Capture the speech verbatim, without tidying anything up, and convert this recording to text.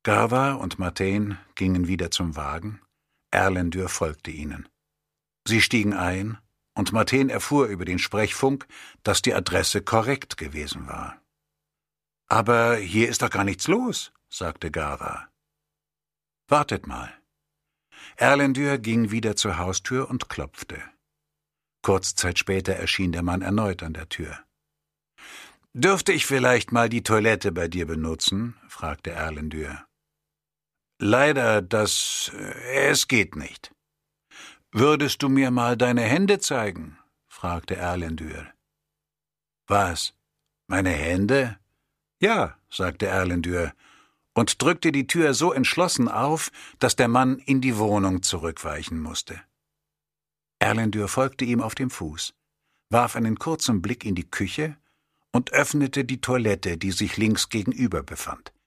Garva und Martin gingen wieder zum Wagen, Erlendur folgte ihnen. Sie stiegen ein, und Martin erfuhr über den Sprechfunk, dass die Adresse korrekt gewesen war. »Aber hier ist doch gar nichts los«, sagte Garva. »Wartet mal.« Erlendur ging wieder zur Haustür und klopfte. Kurz Zeit später erschien der Mann erneut an der Tür. »Dürfte ich vielleicht mal die Toilette bei dir benutzen?« fragte Erlendur. »Leider, das... es geht nicht.« »Würdest du mir mal deine Hände zeigen?« fragte Erlendur. »Was, meine Hände?« »Ja«, sagte Erlendur und drückte die Tür so entschlossen auf, dass der Mann in die Wohnung zurückweichen musste. Erlendur folgte ihm auf dem Fuß, warf einen kurzen Blick in die Küche und öffnete die Toilette, die sich links gegenüber befand.